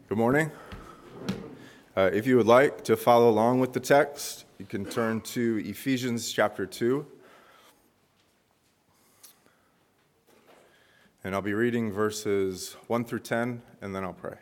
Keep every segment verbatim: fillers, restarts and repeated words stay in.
Good morning. Uh, if you would like to follow along with the text, you can turn to Ephesians chapter two. And I'll be reading verses one through ten, and then I'll pray.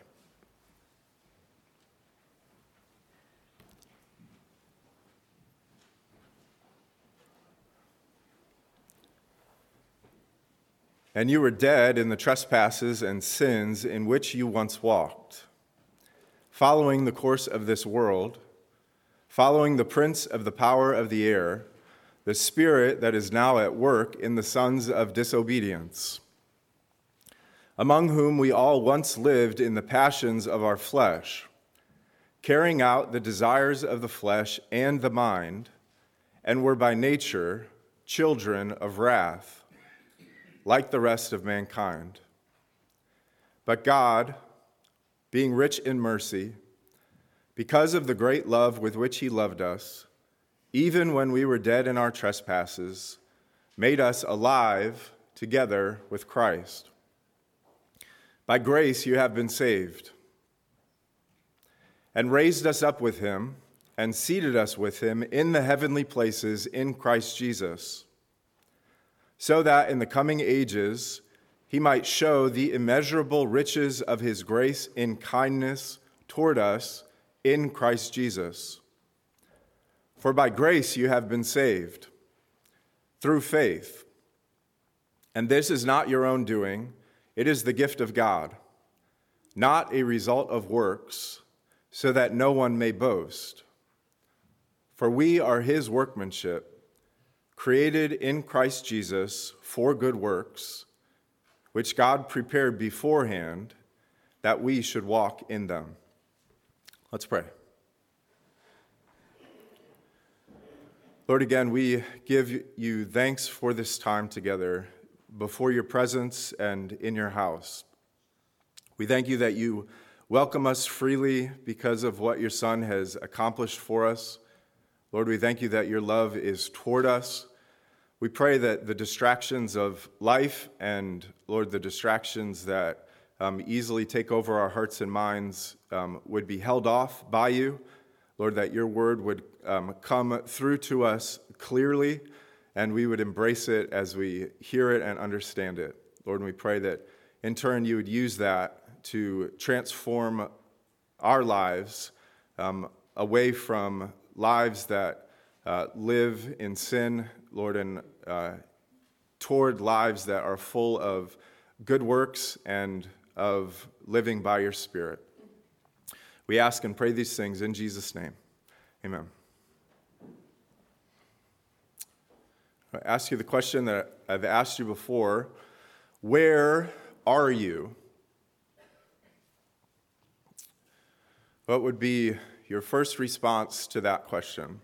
And you were dead in the trespasses and sins in which you once walked, following the course of this world, following the prince of the power of the air, the spirit that is now at work in the sons of disobedience, among whom we all once lived in the passions of our flesh, carrying out the desires of the flesh and the mind, and were by nature children of wrath, like the rest of mankind. But God, being rich in mercy, because of the great love with which he loved us, even when we were dead in our trespasses, made us alive together with Christ. By grace you have been saved, and raised us up with him, and seated us with him in the heavenly places in Christ Jesus, so that in the coming ages he might show the immeasurable riches of his grace in kindness toward us in Christ Jesus. For by grace you have been saved, through faith. And this is not your own doing, it is the gift of God, not a result of works, so that no one may boast. For we are his workmanship, created in Christ Jesus for good works, which God prepared beforehand that we should walk in them. Let's pray. Lord, again, we give you thanks for this time together before your presence and in your house. We thank you that you welcome us freely because of what your Son has accomplished for us. Lord, we thank you that your love is toward us. We pray that the distractions of life and, Lord, the distractions that um, easily take over our hearts and minds um, would be held off by you. Lord, that your word would um, come through to us clearly, and we would embrace it as we hear it and understand it. Lord, and we pray that in turn you would use that to transform our lives um, away from lives that uh, live in sin, Lord, and uh, toward lives that are full of good works and of living by your Spirit. We ask and pray these things in Jesus' name. Amen. I ask you the question that I've asked you before. Where are you? What would be your first response to that question?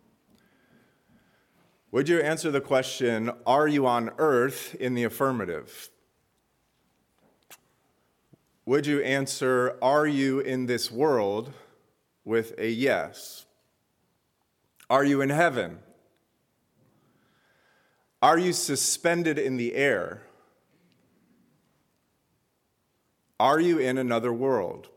Would you answer the question, are you on earth, in the affirmative? Would you answer, are you in this world, with a yes? Are you in heaven? Are you suspended in the air? Are you in another world?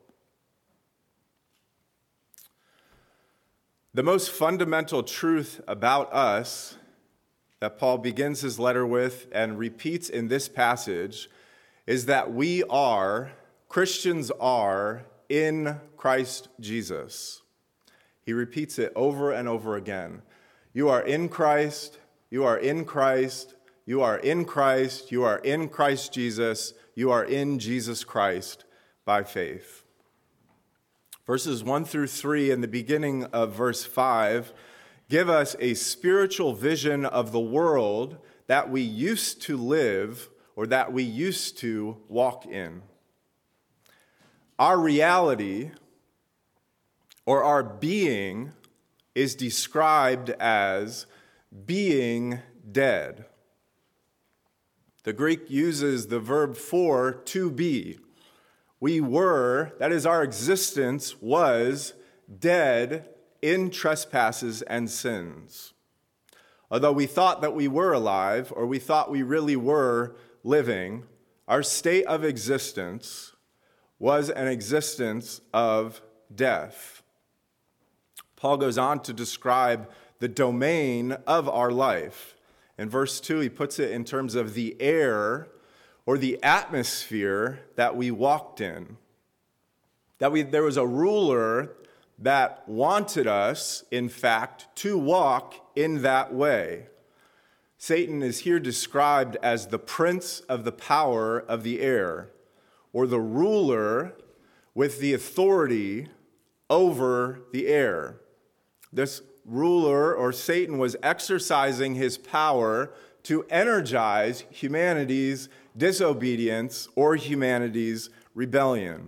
The most fundamental truth about us that Paul begins his letter with and repeats in this passage is that we are, Christians are, in Christ Jesus. He repeats it over and over again. You are in Christ, you are in Christ, you are in Christ, you are in Christ Jesus, you are in Jesus Christ by faith. Verses one through three and the beginning of verse five give us a spiritual vision of the world that we used to live or that we used to walk in. Our reality or our being is described as being dead. The Greek uses the verb for, to be. We were, that is, our existence was dead in trespasses and sins. Although we thought that we were alive, or we thought we really were living, our state of existence was an existence of death. Paul goes on to describe the domain of our life. In verse two, he puts it in terms of the air or the atmosphere that we walked in. That we, there was a ruler that wanted us, in fact, to walk in that way. Satan is here described as the prince of the power of the air, or the ruler with the authority over the air. This ruler, or Satan, was exercising his power to energize humanity's disobedience or humanity's rebellion.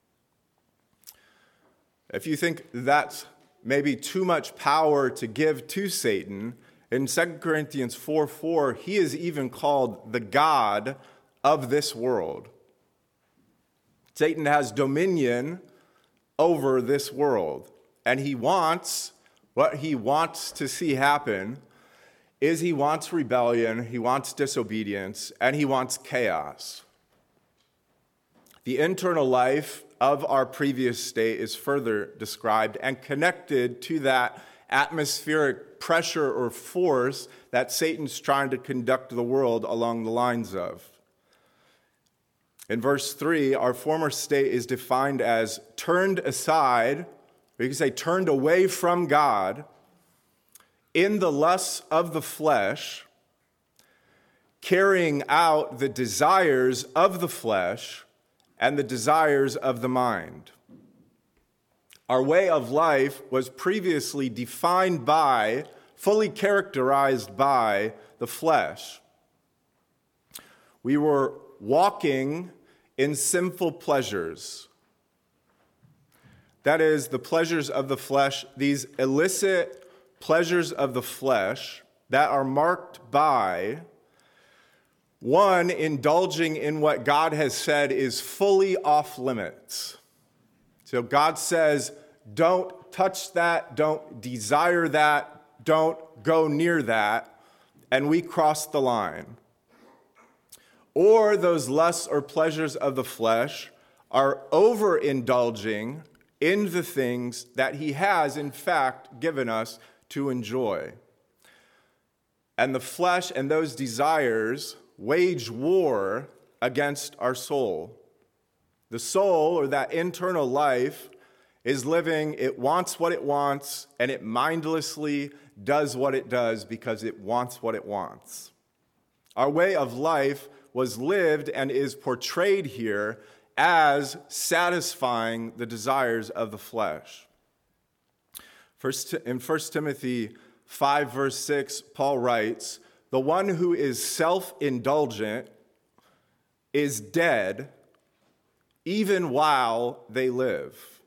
If you think that's maybe too much power to give to Satan, in Second Corinthians four four, he is even called the god of this world. Satan has dominion over this world, and he wants, what he wants to see happen is he wants rebellion, he wants disobedience, and he wants chaos. The internal life of our previous state is further described and connected to that atmospheric pressure or force that Satan's trying to conduct the world along the lines of. In verse three, our former state is defined as turned aside, or you can say turned away from God, in the lusts of the flesh, carrying out the desires of the flesh and the desires of the mind. Our way of life was previously defined by, fully characterized by, the flesh. We were walking in sinful pleasures. That is, the pleasures of the flesh, these illicit pleasures of the flesh that are marked by, one, indulging in what God has said is fully off limits. So God says, don't touch that, don't desire that, don't go near that, and we cross the line. Or those lusts or pleasures of the flesh are overindulging in the things that he has, in fact, given us to enjoy. And the flesh and those desires wage war against our soul. The soul, or that internal life, is living, it wants what it wants, and it mindlessly does what it does because it wants what it wants. Our way of life was lived and is portrayed here as satisfying the desires of the flesh. First, in First Timothy five, verse six, Paul writes, "The one who is self-indulgent is dead even while they live."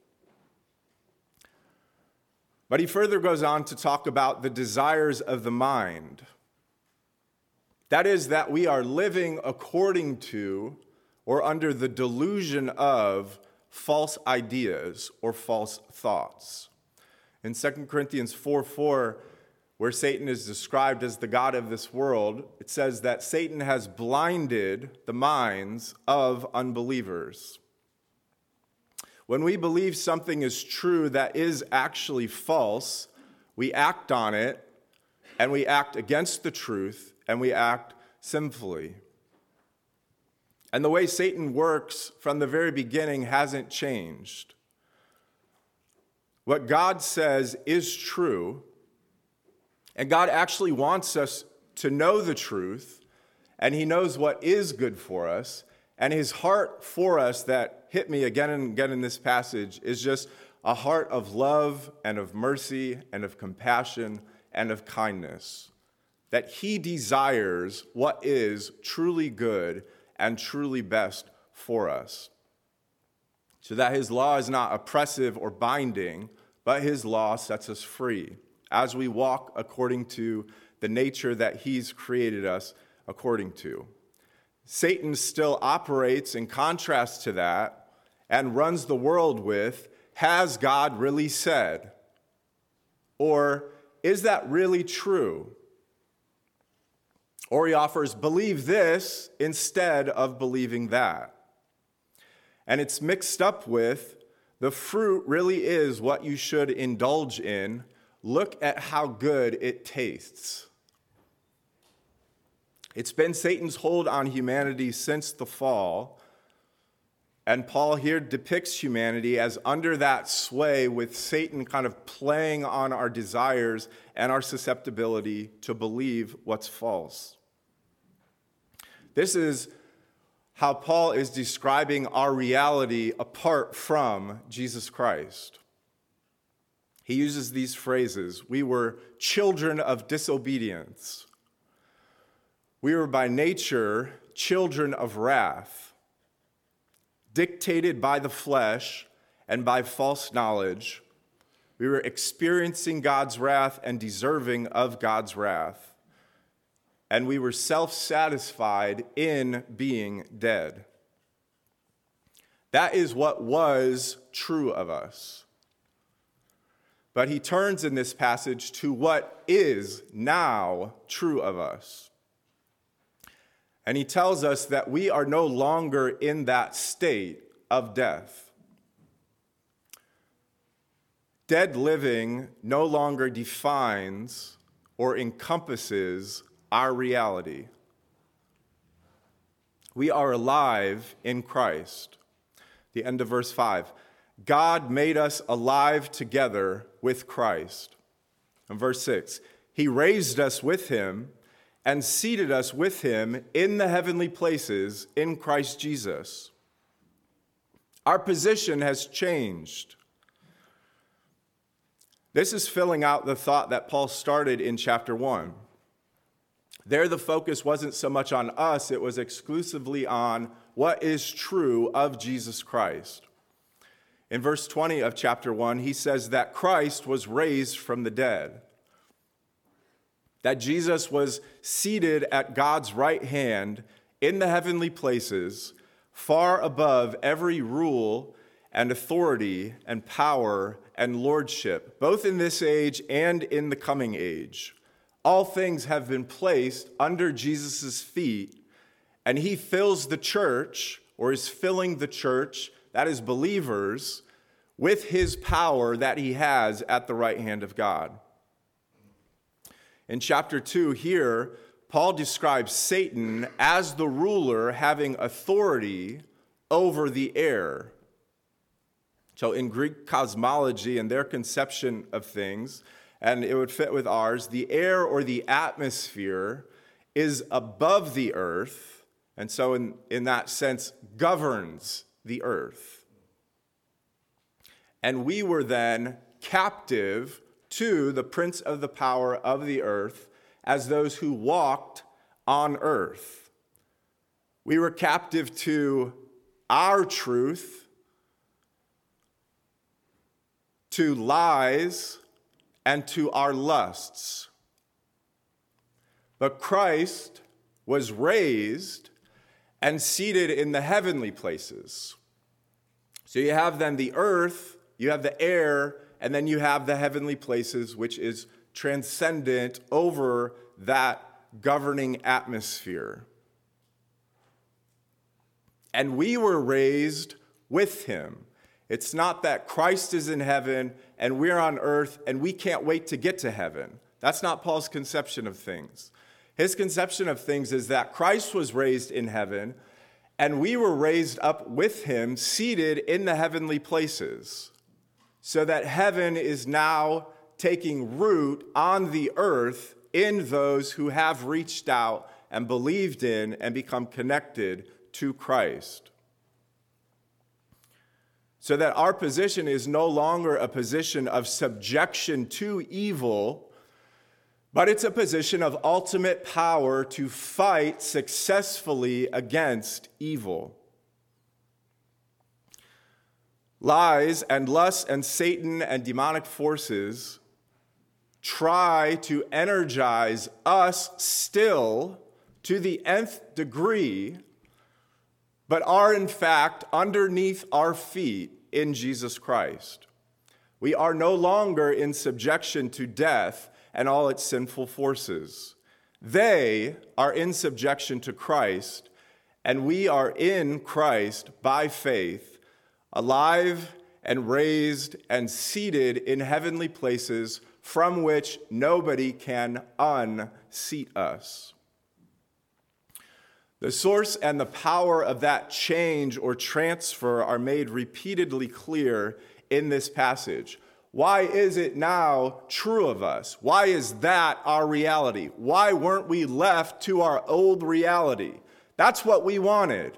But he further goes on to talk about the desires of the mind. That is, that we are living according to or under the delusion of false ideas or false thoughts. In Second Corinthians four four, where Satan is described as the god of this world, it says that Satan has blinded the minds of unbelievers. When we believe something is true that is actually false, we act on it, and we act against the truth, and we act sinfully. And the way Satan works from the very beginning hasn't changed. What God says is true, and God actually wants us to know the truth, and he knows what is good for us, and his heart for us that hit me again and again in this passage is just a heart of love and of mercy and of compassion and of kindness. That he desires what is truly good and truly best for us. So that his law is not oppressive or binding, but his law sets us free as we walk according to the nature that he's created us according to. Satan still operates in contrast to that and runs the world with, has God really said? Or is that really true? Or he offers, believe this instead of believing that. and it's mixed up with the fruit really is what you should indulge in. Look at how good it tastes. It's been Satan's hold on humanity since the fall, and Paul here depicts humanity as under that sway, with Satan kind of playing on our desires and our susceptibility to believe what's false. This is how Paul is describing our reality apart from Jesus Christ. He uses these phrases: we were children of disobedience. We were by nature children of wrath, dictated by the flesh and by false knowledge. We were experiencing God's wrath and deserving of God's wrath. And we were self-satisfied in being dead. That is what was true of us. But he turns in this passage to what is now true of us. And he tells us that we are no longer in that state of death. Dead living no longer defines or encompasses our reality. We are alive in Christ. The end of verse five. God made us alive together with Christ. And verse six. He raised us with him and seated us with him in the heavenly places in Christ Jesus. Our position has changed. This is filling out the thought that Paul started in chapter one. There, the focus wasn't so much on us, it was exclusively on what is true of Jesus Christ. In verse twenty of chapter one, he says that Christ was raised from the dead, that Jesus was seated at God's right hand in the heavenly places, far above every rule and authority and power and lordship, both in this age and in the coming age. All things have been placed under Jesus' feet, and he fills the church, or is filling the church, that is believers, with his power that he has at the right hand of God. In chapter two here, Paul describes Satan as the ruler having authority over the air. So in Greek cosmology and their conception of things, and it would fit with ours, the air or the atmosphere is above the earth, and so in, in that sense governs the earth. And we were then captive to the prince of the power of the earth as those who walked on earth. We were captive to our truth, to lies, and to our lusts. But Christ was raised and seated in the heavenly places. So you have then the earth, you have the air, and then you have the heavenly places, which is transcendent over that governing atmosphere. And we were raised with him. It's not that Christ is in heaven and we're on earth and we can't wait to get to heaven. That's not Paul's conception of things. His conception of things is that Christ was raised in heaven and we were raised up with him, seated in the heavenly places, so that heaven is now taking root on the earth in those who have reached out and believed in and become connected to Christ. So that our position is no longer a position of subjection to evil, but it's a position of ultimate power to fight successfully against evil. Lies and lust and Satan and demonic forces try to energize us still to the nth degree, but are in fact underneath our feet in Jesus Christ. We are no longer in subjection to death and all its sinful forces. They are in subjection to Christ, and we are in Christ by faith, alive and raised and seated in heavenly places from which nobody can unseat us. The source and the power of that change or transfer are made repeatedly clear in this passage. Why is it now true of us? Why is that our reality? Why weren't we left to our old reality? That's what we wanted.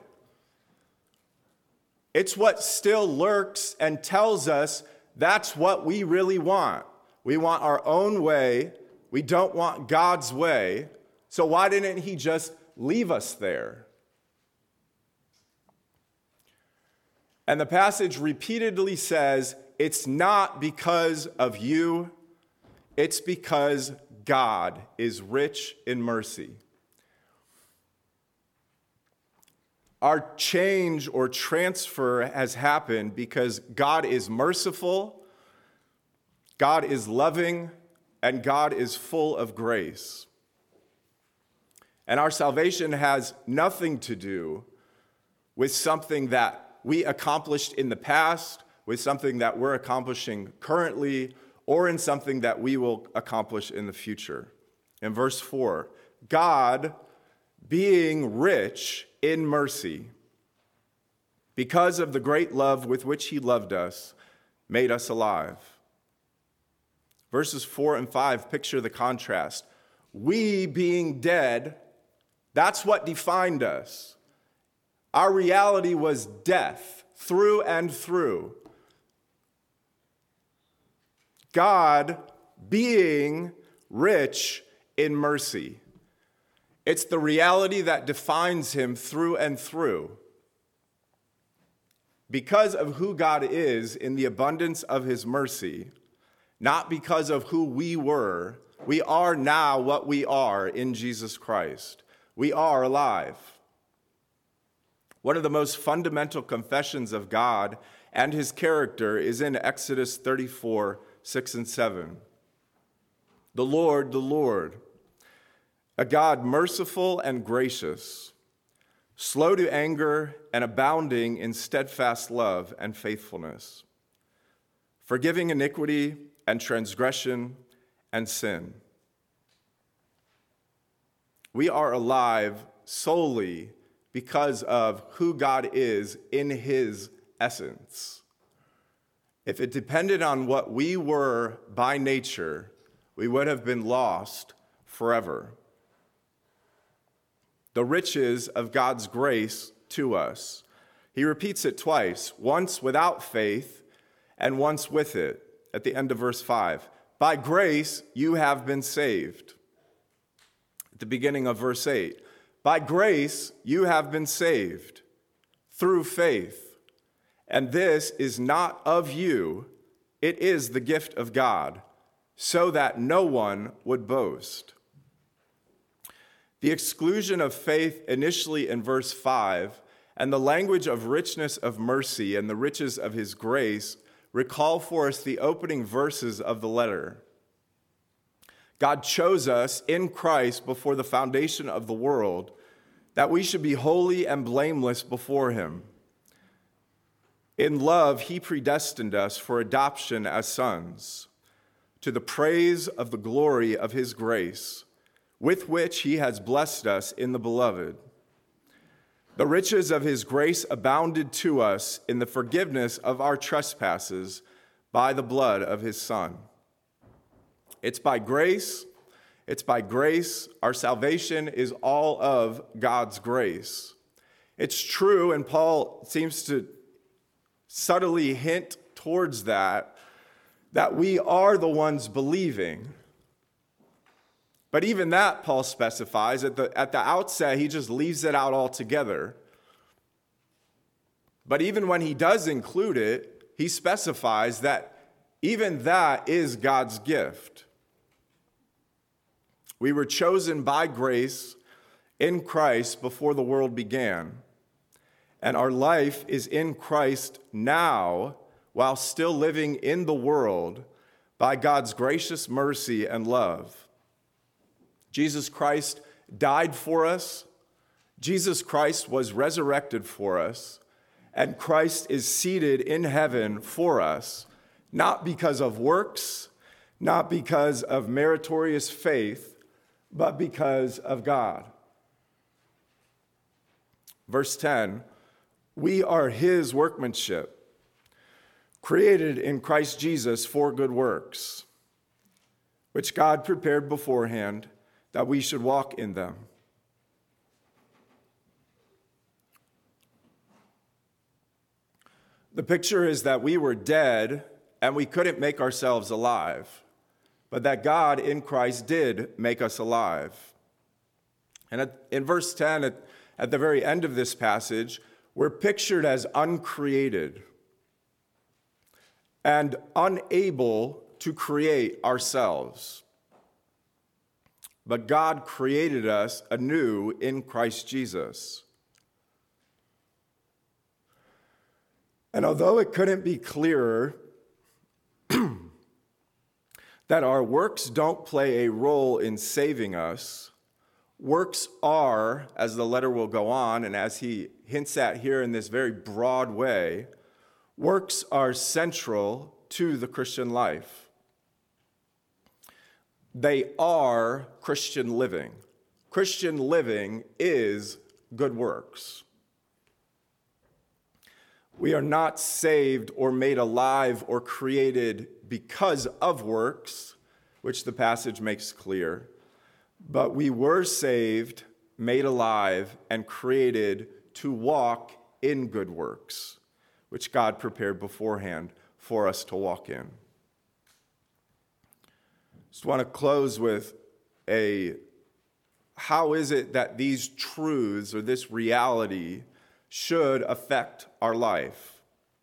It's what still lurks and tells us that's what we really want. We want our own way. We don't want God's way. So why didn't he just leave us there? And the passage repeatedly says, it's not because of you, it's because God is rich in mercy. Our change or transfer has happened because God is merciful, God is loving, and God is full of grace. And our salvation has nothing to do with something that we accomplished in the past, with something that we're accomplishing currently, or in something that we will accomplish in the future. In verse four, God, being rich in mercy, because of the great love with which he loved us, made us alive. Verses four and five picture the contrast. We being dead, that's what defined us. Our reality was death through and through. God being rich in mercy. It's the reality that defines him through and through. Because of who God is in the abundance of his mercy, not because of who we were, we are now what we are in Jesus Christ. We are alive. One of the most fundamental confessions of God and his character is in Exodus thirty-four, six and seven. The Lord, the Lord, a God merciful and gracious, slow to anger and abounding in steadfast love and faithfulness, forgiving iniquity and transgression and sin. We are alive solely because of who God is in his essence. If it depended on what we were by nature, we would have been lost forever. The riches of God's grace to us. He repeats it twice, once without faith and once with it, at the end of verse five. By grace you have been saved. At the beginning of verse eight. By grace you have been saved through faith. And this is not of you, it is the gift of God, so that no one would boast. The exclusion of faith initially in verse five and the language of richness of mercy and the riches of his grace recall for us the opening verses of the letter. God chose us in Christ before the foundation of the world that we should be holy and blameless before him. In love, he predestined us for adoption as sons, to the praise of the glory of his grace, with which he has blessed us in the beloved. The riches of his grace abounded to us in the forgiveness of our trespasses by the blood of his Son. It's by grace, it's by grace. Our salvation is all of God's grace. It's true, and Paul seems to subtly hint towards that, that we are the ones believing. But even that, Paul specifies, at the, at the outset, he just leaves it out altogether. But even when he does include it, he specifies that even that is God's gift. We were chosen by grace in Christ before the world began. And our life is in Christ now, while still living in the world by God's gracious mercy and love. Jesus Christ died for us. Jesus Christ was resurrected for us. and Christ is seated in heaven for us, not because of works, not because of meritorious faith, but because of God. Verse ten, we are his workmanship, created in Christ Jesus for good works, which God prepared beforehand that we should walk in them. The picture is that we were dead and we couldn't make ourselves alive, but that God in Christ did make us alive. And at, in verse ten, at, at the very end of this passage, we're pictured as uncreated and unable to create ourselves. But God created us anew in Christ Jesus. And although it couldn't be clearer that our works don't play a role in saving us, works are, as the letter will go on, and as he hints at here in this very broad way, works are central to the Christian life. They are Christian living. Christian living is good works. We are not saved or made alive or created because of works, which the passage makes clear, but we were saved, made alive, and created to walk in good works, which God prepared beforehand for us to walk in. Just want to close with a, how is it that these truths or this reality should affect our life?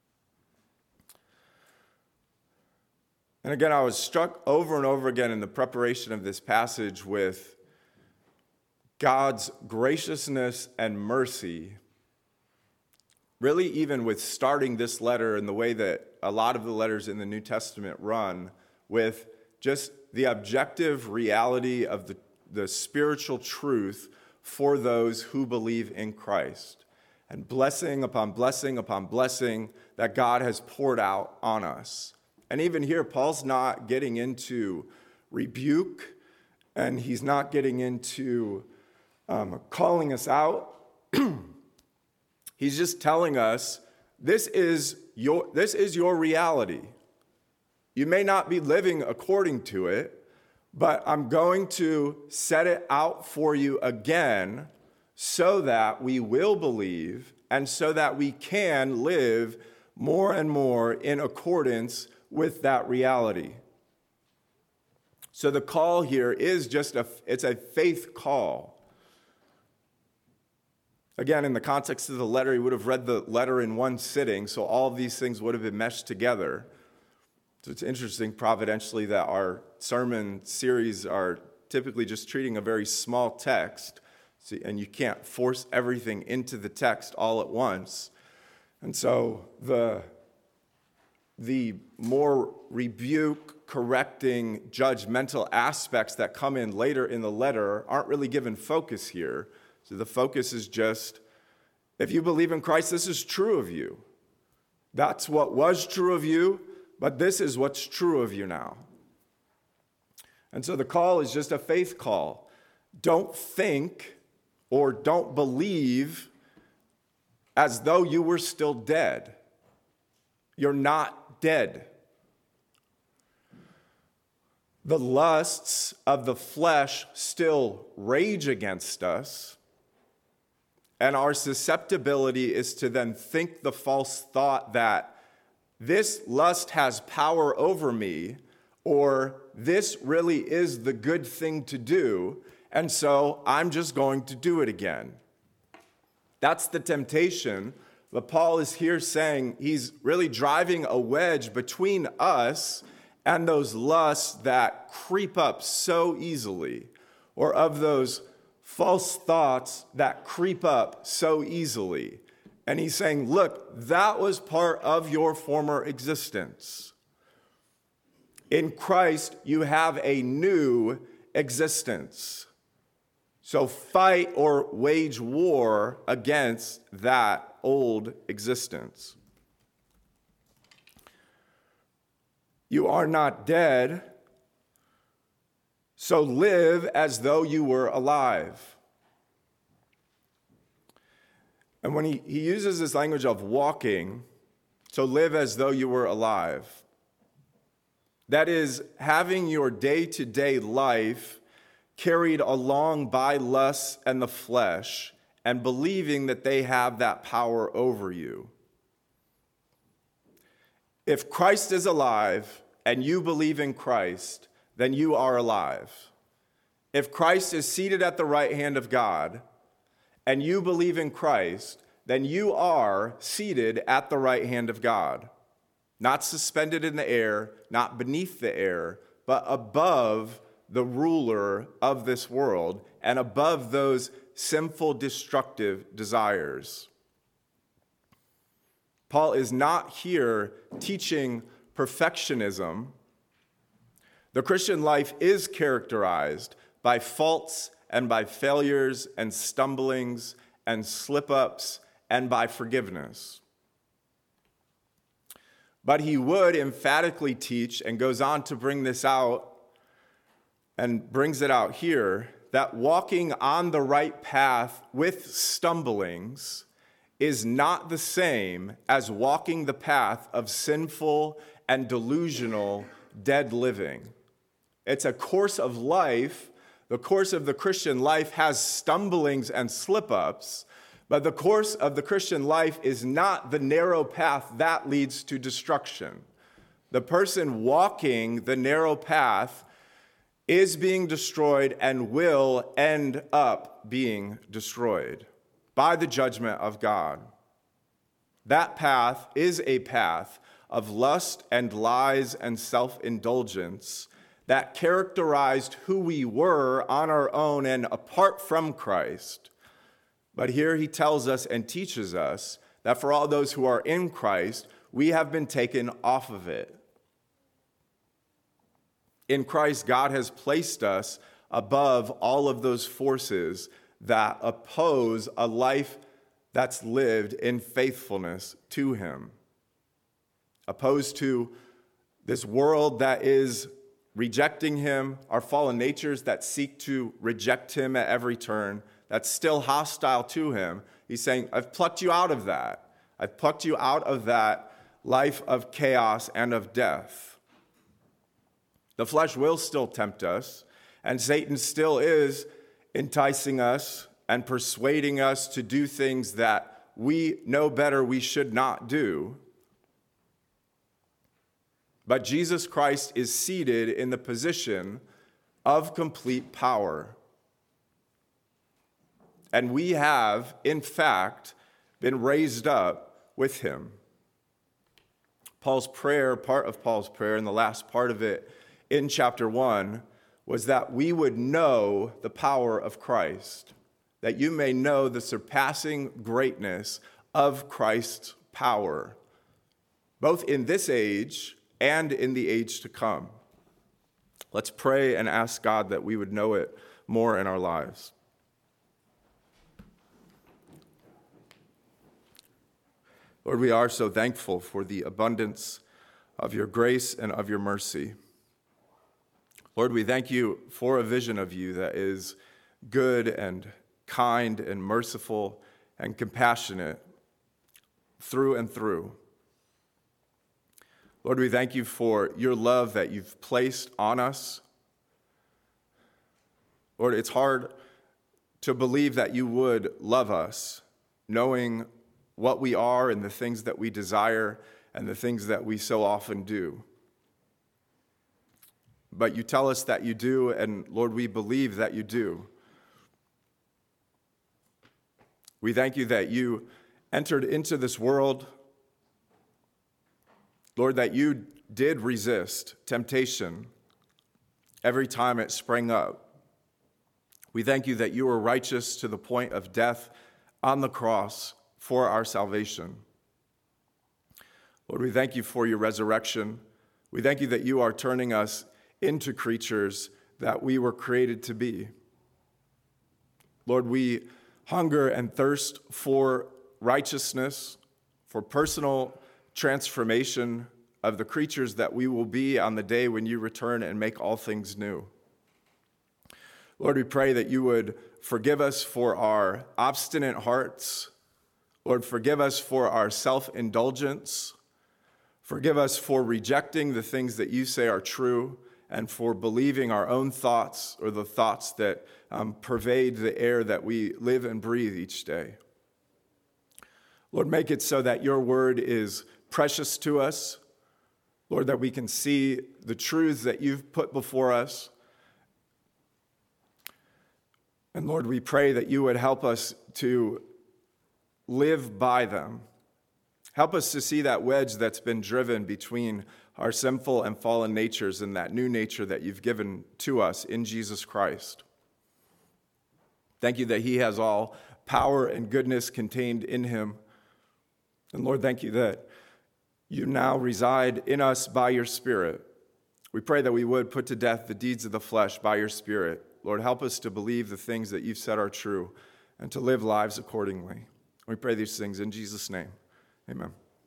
And again, I was struck over and over again in the preparation of this passage with God's graciousness and mercy, really even with starting this letter in the way that a lot of the letters in the New Testament run, with just the objective reality of the, the spiritual truth for those who believe in Christ. And blessing upon blessing upon blessing that God has poured out on us. And even here, Paul's not getting into rebuke, and he's not getting into um, calling us out. He's just telling us, this is your, this is your reality. You may not be living according to it, but I'm going to set it out for you again so that we will believe and so that we can live more and more in accordance with that reality. So the call here is just a, it's a faith call. Again, in the context of the letter, he would have read the letter in one sitting, so all of these things would have been meshed together. So it's interesting, providentially, that our sermon series are typically just treating a very small text, so, and you can't force everything into the text all at once. And so the, the more rebuke, correcting, judgmental aspects that come in later in the letter aren't really given focus here. So the focus is just, if you believe in Christ, this is true of you. That's what was true of you, but this is what's true of you now. And so the call is just a faith call. Don't think or don't believe as though you were still dead. You're not dead. The lusts of the flesh still rage against us, and our susceptibility is to then think the false thought that this lust has power over me, or this really is the good thing to do, and so I'm just going to do it again. That's the temptation. But Paul is here saying he's really driving a wedge between us and those lusts that creep up so easily, or of those false thoughts that creep up so easily. And he's saying, look, that was part of your former existence. In Christ, you have a new existence. So fight or wage war against that old existence. You are not dead, so live as though you were alive. And when he, he uses this language of walking, so live as though you were alive. That is, having your day-to-day life carried along by lusts and the flesh, and believing that they have that power over you. If Christ is alive and you believe in Christ, then you are alive. If Christ is seated at the right hand of God and you believe in Christ, then you are seated at the right hand of God. Not suspended in the air, not beneath the air, but above the ruler of this world and above those sinful, destructive desires. Paul is not here teaching perfectionism. The Christian life is characterized by faults and by failures and stumblings and slip-ups and by forgiveness. But he would emphatically teach, and goes on to bring this out, and brings it out here, that walking on the right path with stumblings is not the same as walking the path of sinful and delusional dead living. It's a course of life. The course of the Christian life has stumblings and slip-ups, but the course of the Christian life is not the narrow path that leads to destruction. The person walking the narrow path is being destroyed and will end up being destroyed by the judgment of God. That path is a path of lust and lies and self-indulgence that characterized who we were on our own and apart from Christ. But here he tells us and teaches us that for all those who are in Christ, we have been taken off of it. In Christ, God has placed us above all of those forces that oppose a life that's lived in faithfulness to him. Opposed to this world that is rejecting him, our fallen natures that seek to reject him at every turn, that's still hostile to him. He's saying, I've plucked you out of that. I've plucked you out of that life of chaos and of death. The flesh will still tempt us, and Satan still is enticing us and persuading us to do things that we know better we should not do. But Jesus Christ is seated in the position of complete power. And we have, in fact, been raised up with him. Paul's prayer, part of Paul's prayer, and the last part of it in chapter one, was that we would know the power of Christ, that you may know the surpassing greatness of Christ's power, both in this age and in the age to come. Let's pray and ask God that we would know it more in our lives. Lord, we are so thankful for the abundance of your grace and of your mercy. Lord, we thank you for a vision of you that is good and kind and merciful and compassionate through and through. Lord, we thank you for your love that you've placed on us. Lord, it's hard to believe that you would love us, knowing what we are and the things that we desire and the things that we so often do. But you tell us that you do, and Lord, we believe that you do. We thank you that you entered into this world, Lord, that you did resist temptation every time it sprang up. We thank you that you were righteous to the point of death on the cross for our salvation. Lord, we thank you for your resurrection. We thank you that you are turning us into creatures that we were created to be. Lord, we hunger and thirst for righteousness, for personal transformation of the creatures that we will be on the day when you return and make all things new. Lord, we pray that you would forgive us for our obstinate hearts. Lord, forgive us for our self-indulgence. Forgive us for rejecting the things that you say are true and for believing our own thoughts or the thoughts that um, pervade the air that we live and breathe each day. Lord, make it so that your word is precious to us. Lord, that we can see the truths that you've put before us. And Lord, we pray that you would help us to live by them. Help us to see that wedge that's been driven between our sinful and fallen natures and that new nature that you've given to us in Jesus Christ. Thank you that he has all power and goodness contained in him. And Lord, thank you that you now reside in us by your Spirit. We pray that we would put to death the deeds of the flesh by your Spirit. Lord, help us to believe the things that you've said are true and to live lives accordingly. We pray these things in Jesus' name. Amen.